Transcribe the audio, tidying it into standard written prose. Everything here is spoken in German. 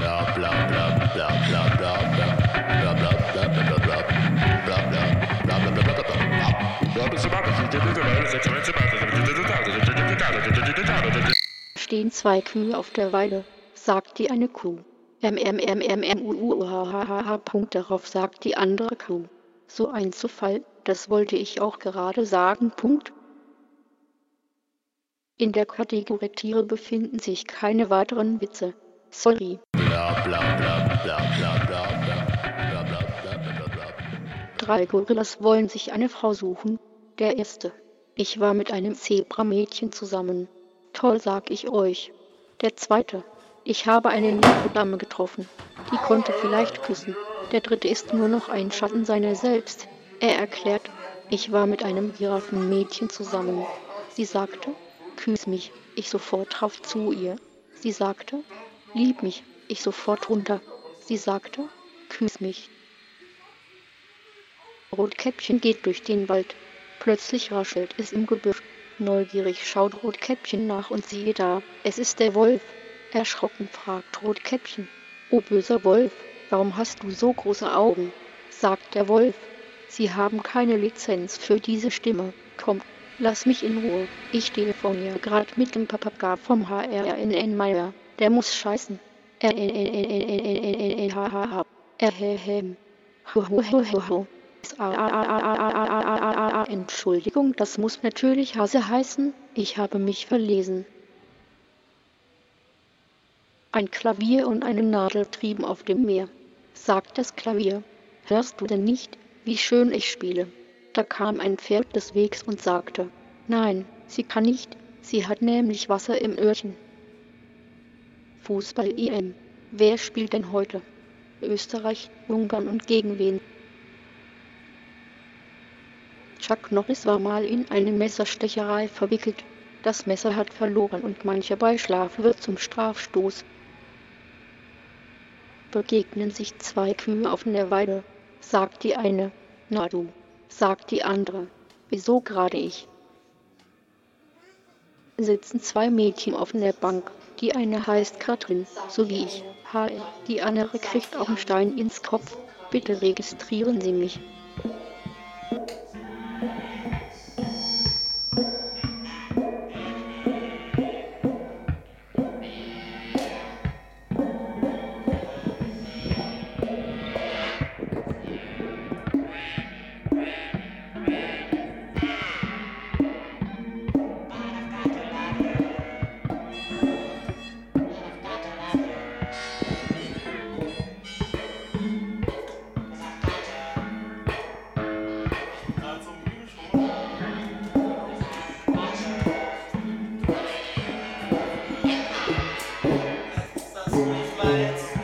Stehen zwei Kühe auf der Weide, sagt die eine Kuh. Punkt, darauf sagt die andere Kuh. So ein Zufall, das wollte ich auch gerade sagen. Punkt. In der Kategorie Tiere befinden sich keine weiteren Witze. Sorry. Drei Gorillas wollen sich eine Frau suchen. Der erste: Ich war mit einem Zebramädchen zusammen. Toll, sag ich euch. Der zweite: Ich habe eine Leopardame getroffen. Die konnte vielleicht küssen. Der dritte ist nur noch ein Schatten seiner selbst. Er erklärt: Ich war mit einem Giraffenmädchen zusammen. Sie sagte: Küss mich. Ich sofort rauf zu ihr. Sie sagte: Lieb mich. Ich sofort runter. Sie sagte: Küss mich. Rotkäppchen geht durch den Wald. Plötzlich raschelt es im Gebüsch. Neugierig schaut Rotkäppchen nach und siehe da, es ist der Wolf. Erschrocken fragt Rotkäppchen: O böser Wolf, warum hast du so große Augen? Sagt der Wolf: Sie haben keine Lizenz für diese Stimme. Komm, lass mich in Ruhe. Ich telefoniere grad mit dem Papagei vom HRNN Meier. Der muss scheißen. Entschuldigung, das muss natürlich Hase heißen. Ich habe mich verlesen. Ein Klavier und eine Nadel trieben auf dem Meer. Sagt das Klavier: Hörst du denn nicht, wie schön ich spiele? Da kam ein Pferd des Wegs und sagte: Nein, sie kann nicht, sie hat nämlich Wasser im Öhrchen. Fußball-EM. Wer spielt denn heute? Österreich, Ungarn und gegen wen? Chuck Norris war mal in eine Messerstecherei verwickelt. Das Messer hat verloren und mancher Beischlaf wird zum Strafstoß. Begegnen sich zwei Kühe auf der Weide. Sagt die eine: Na du. Sagt die andere: Wieso gerade ich? Sitzen zwei Mädchen auf der Bank. Die eine heißt Katrin, so wie ich. Hi. Die andere kriegt auch einen Stein ins Kopf. Bitte registrieren Sie mich. Lights.